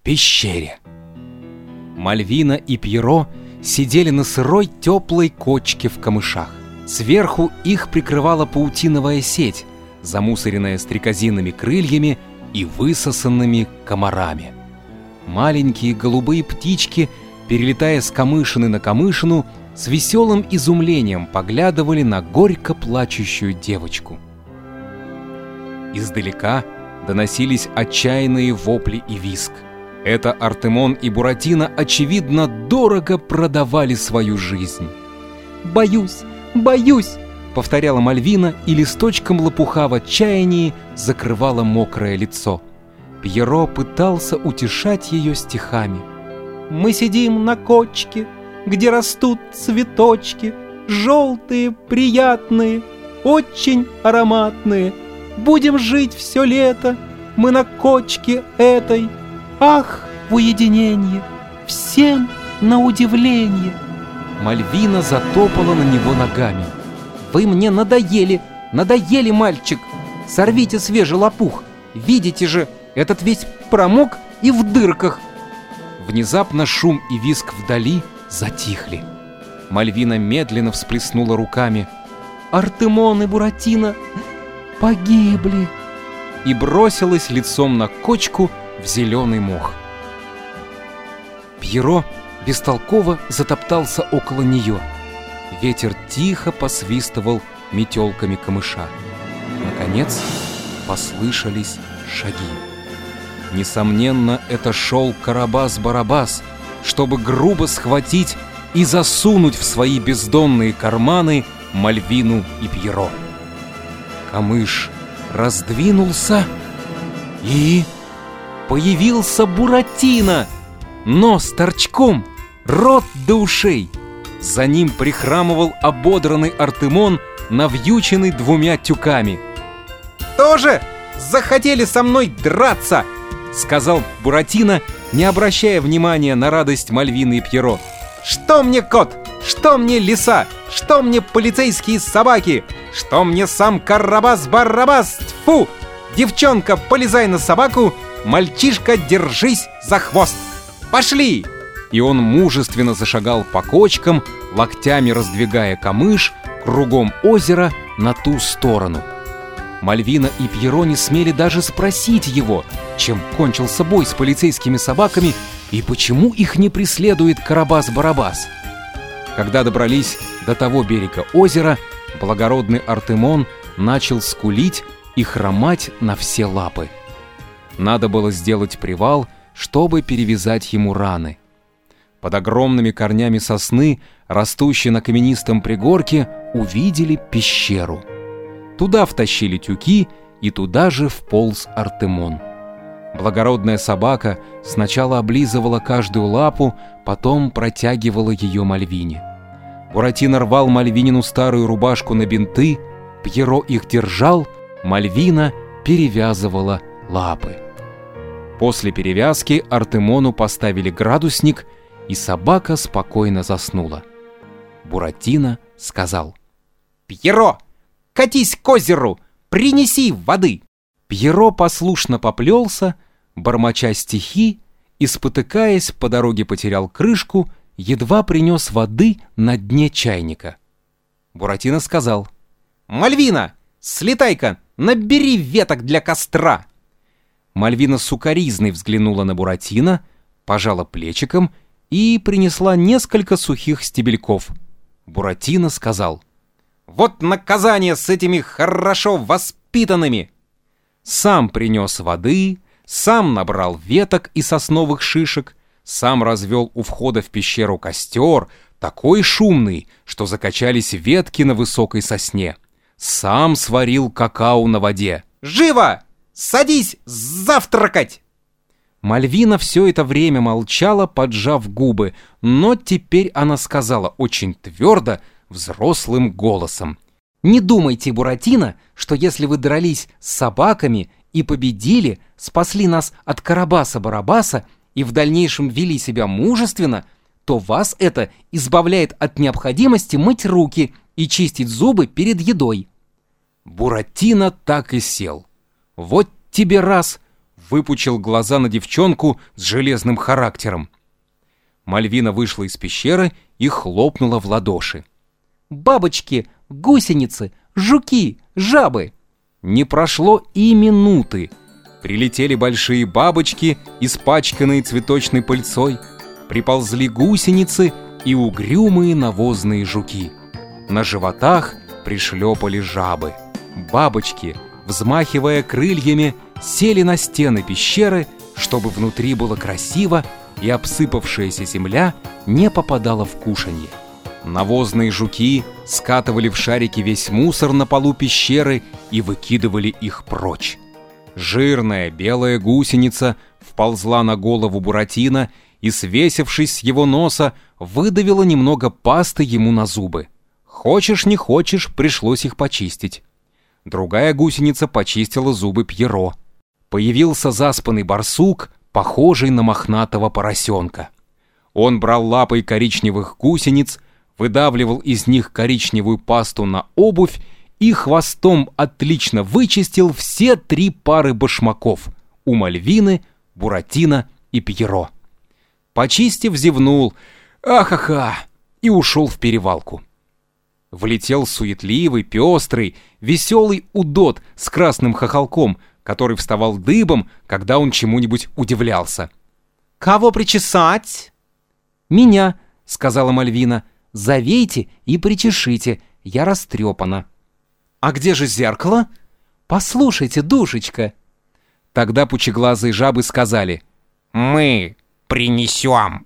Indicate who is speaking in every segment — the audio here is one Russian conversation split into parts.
Speaker 1: пещере. Мальвина и Пьеро сидели на сырой теплой кочке в камышах. Сверху их прикрывала паутиновая сеть, замусоренная стрекозиными крыльями и высосанными комарами. Маленькие голубые птички, перелетая с камышины на камышину, с веселым изумлением поглядывали на горько плачущую девочку. Издалека доносились отчаянные вопли и визг. Это Артемон и Буратино, очевидно, дорого продавали свою жизнь.
Speaker 2: «Боюсь, боюсь!»
Speaker 1: — повторяла Мальвина, и листочком лопуха в отчаянии закрывала мокрое лицо. Пьеро пытался утешать ее стихами.
Speaker 2: «Мы сидим на кочке, где растут цветочки, желтые, приятные, очень ароматные. Будем жить все лето, мы на кочке этой. Ах, в уединенье, всем на удивление!»
Speaker 1: Мальвина затопала на него ногами.
Speaker 2: «Вы мне надоели, надоели, мальчик! Сорвите свежий лопух! Видите же, этот весь промок и в дырках!»
Speaker 1: Внезапно шум и визг вдали затихли. Мальвина медленно всплеснула руками.
Speaker 2: «Артемон и Буратино погибли!»
Speaker 1: и бросилась лицом на кочку в зеленый мох. Пьеро бестолково затоптался около нее. Ветер тихо посвистывал метелками камыша. Наконец послышались шаги. Несомненно, это шел Карабас-Барабас, чтобы грубо схватить и засунуть в свои бездонные карманы Мальвину и Пьеро. Камыш раздвинулся, и появился Буратино, нос торчком, рот до ушей. За ним прихрамывал ободранный Артемон, навьюченный 2 тюками.
Speaker 2: «Тоже захотели со мной драться!»
Speaker 1: — сказал Буратино, не обращая внимания на радость Мальвины и Пьеро.
Speaker 2: «Что мне кот? Что мне лиса? Что мне полицейские собаки? Что мне сам Карабас-Барабас? Тьфу! Девчонка, полезай на собаку! Мальчишка, держись за хвост! Пошли!»
Speaker 1: И он мужественно зашагал по кочкам, локтями раздвигая камыш, кругом озера на ту сторону. Мальвина и Пьеро не смели даже спросить его, чем кончился бой с полицейскими собаками и почему их не преследует Карабас-Барабас. Когда добрались до того берега озера, благородный Артемон начал скулить и хромать на все лапы. Надо было сделать привал, чтобы перевязать ему раны. Под огромными корнями сосны, растущей на каменистом пригорке, увидели пещеру. Туда втащили тюки, и туда же вполз Артемон. Благородная собака сначала облизывала каждую лапу, потом протягивала ее Мальвине. Буратино рвал Мальвинину старую рубашку на бинты, Пьеро их держал, Мальвина перевязывала лапы. После перевязки Артемону поставили градусник, и собака спокойно заснула. Буратино сказал:
Speaker 2: «Пьеро, катись к озеру, принеси воды!»
Speaker 1: Пьеро послушно поплелся, бормоча стихи, и, спотыкаясь, по дороге потерял крышку, едва принес воды на дне чайника. Буратино сказал:
Speaker 2: «Мальвина, слетай-ка, набери веток для костра!»
Speaker 1: Мальвина сукоризной взглянула на Буратино, пожала плечиком и принесла несколько сухих стебельков. Буратино сказал:
Speaker 2: «Вот наказание с этими хорошо воспитанными!»
Speaker 1: Сам принес воды, сам набрал веток и сосновых шишек, сам развел у входа в пещеру костер, такой шумный, что закачались ветки на высокой сосне. Сам сварил какао на воде.
Speaker 2: «Живо! Садись завтракать!»
Speaker 1: Мальвина все это время молчала, поджав губы, но теперь она сказала очень твердо, взрослым голосом:
Speaker 2: «Не думайте, Буратино, что если вы дрались с собаками и победили, спасли нас от Карабаса-Барабаса и в дальнейшем вели себя мужественно, то вас это избавляет от необходимости мыть руки и чистить зубы перед едой».
Speaker 1: Буратино так и сел. Вот тебе раз, выпучил глаза на девчонку с железным характером. Мальвина вышла из пещеры и хлопнула в ладоши.
Speaker 2: «Бабочки, гусеницы, жуки, жабы!»
Speaker 1: Не прошло и минуты. Прилетели большие бабочки, испачканные цветочной пыльцой. Приползли гусеницы и угрюмые навозные жуки. На животах пришлепали жабы. Бабочки, взмахивая крыльями, сели на стены пещеры, чтобы внутри было красиво и обсыпавшаяся земля не попадала в кушанье. Навозные жуки скатывали в шарики весь мусор на полу пещеры и выкидывали их прочь. Жирная белая гусеница вползла на голову Буратино и, свесившись с его носа, выдавила немного пасты ему на зубы. Хочешь не хочешь, пришлось их почистить. Другая гусеница почистила зубы Пьеро. Появился заспанный барсук, похожий на мохнатого поросенка. Он брал лапой коричневых гусениц, выдавливал из них коричневую пасту на обувь и хвостом отлично вычистил все 3 пары башмаков у Мальвины, Буратино и Пьеро. Почистив, зевнул «Ахаха!» и ушел в перевалку. Влетел суетливый, пестрый, веселый удод с красным хохолком, который вставал дыбом, когда он чему-нибудь удивлялся.
Speaker 2: «Кого причесать?» «Меня», — сказала Мальвина. «Завейте и причешите, я растрепана».
Speaker 1: «А где же зеркало?»
Speaker 2: «Послушайте, душечка».
Speaker 1: Тогда пучеглазые жабы сказали: «Мы принесем».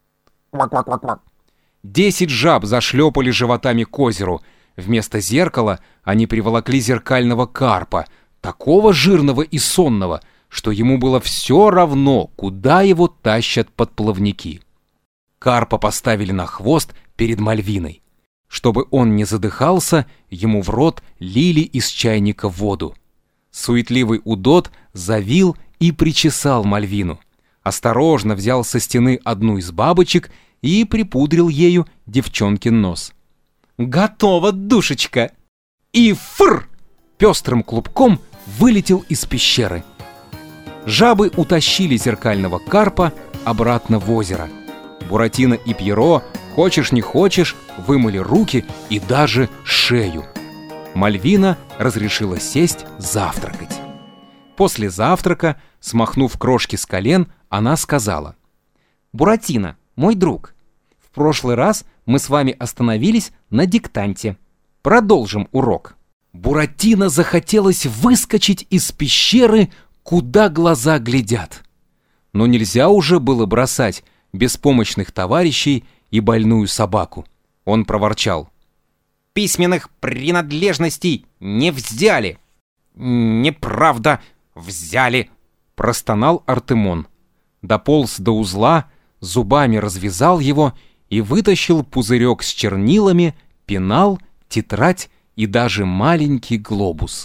Speaker 1: 10 жаб зашлепали животами к озеру. Вместо зеркала они приволокли зеркального карпа, такого жирного и сонного, что ему было все равно, куда его тащат подплавники. Карпа поставили на хвост перед Мальвиной. Чтобы он не задыхался, ему в рот лили из чайника воду. Суетливый удод завил и причесал Мальвину. Осторожно взял со стены одну из бабочек и припудрил ею девчонкин нос.
Speaker 2: «Готово, душечка!»
Speaker 1: И фыр! Пестрым клубком вылетел из пещеры. Жабы утащили зеркального карпа обратно в озеро. Буратино и Пьеро, хочешь не хочешь, вымыли руки и даже шею. Мальвина разрешила сесть завтракать. После завтрака, смахнув крошки с колен, она сказала:
Speaker 2: «Буратино, мой друг, в прошлый раз мы с вами остановились на диктанте. Продолжим урок».
Speaker 1: Буратино захотелось выскочить из пещеры, куда глаза глядят. Но нельзя уже было бросать беспомощных товарищей и больную собаку. Он проворчал:
Speaker 2: «Письменных принадлежностей не взяли».
Speaker 1: «Неправда, взяли», — простонал Артемон. Дополз до узла, зубами развязал его и вытащил пузырек с чернилами, пенал, тетрадь и даже маленький глобус.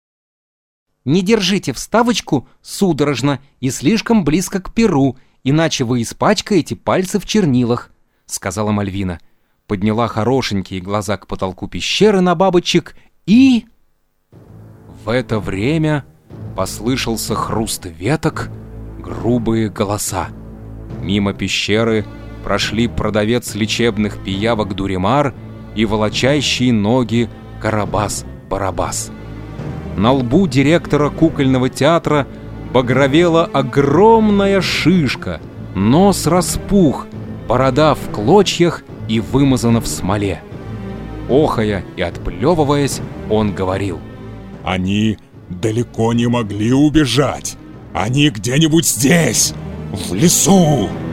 Speaker 2: «Не держите вставочку судорожно и слишком близко к перу, иначе вы испачкаете пальцы в чернилах», — сказала Мальвина. Подняла хорошенькие глаза к потолку пещеры на бабочек и... В это время послышался хруст веток, грубые голоса. Мимо пещеры прошли продавец лечебных пиявок Дуримар и волочащие ноги Карабас-Барабас. На лбу директора кукольного театра багровела огромная шишка, нос распух, борода в клочьях и вымазана в смоле. Охая и отплевываясь, он говорил:
Speaker 3: «Они далеко не могли убежать. Они где-нибудь здесь, в лесу».